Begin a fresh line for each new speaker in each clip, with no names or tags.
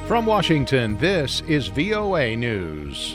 From Washington, this is VOA News.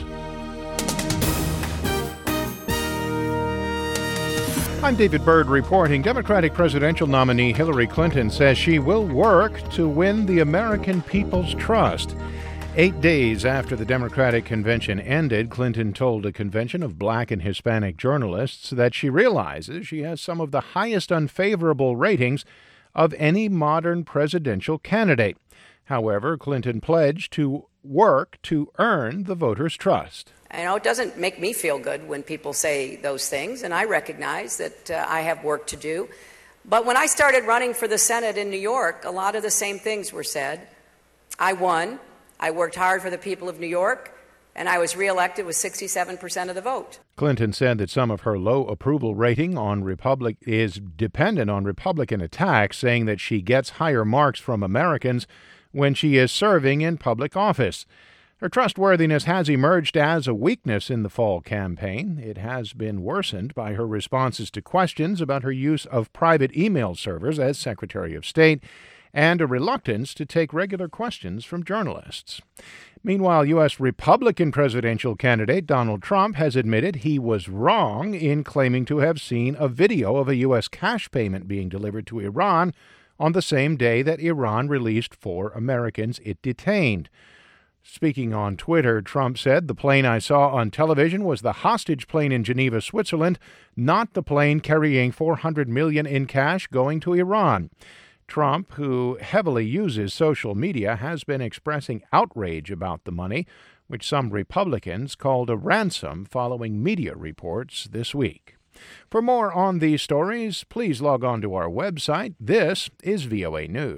I'm David Byrd reporting. Democratic presidential nominee Hillary Clinton says she will work to win the American people's trust. 8 days after the Democratic convention ended, Clinton told a convention of Black and Hispanic journalists that she realizes she has some of the highest unfavorable ratings of any modern presidential candidate. However, Clinton pledged to work to earn the voters' trust.
It doesn't make me feel good when people say those things, and I recognize that I have work to do. But when I started running for the Senate in New York, a lot of the same things were said. I won. I worked hard for the people of New York, and I was reelected with 67% of the vote.
Clinton said that some of her low approval rating is dependent on Republican attacks, saying that she gets higher marks from Americans when she is serving in public office. Her trustworthiness has emerged as a weakness in the fall campaign. It has been worsened by her responses to questions about her use of private email servers as Secretary of State and a reluctance to take regular questions from journalists. Meanwhile, U.S. Republican presidential candidate Donald Trump has admitted he was wrong in claiming to have seen a video of a U.S. cash payment being delivered to Iran on the same day that Iran released 4 Americans it detained. Speaking on Twitter, Trump said, "The plane I saw on television was the hostage plane in Geneva, Switzerland, not the plane carrying $400 million in cash going to Iran." Trump, who heavily uses social media, has been expressing outrage about the money, which some Republicans called a ransom following media reports this week. For more on these stories, please log on to our website. This is VOA News.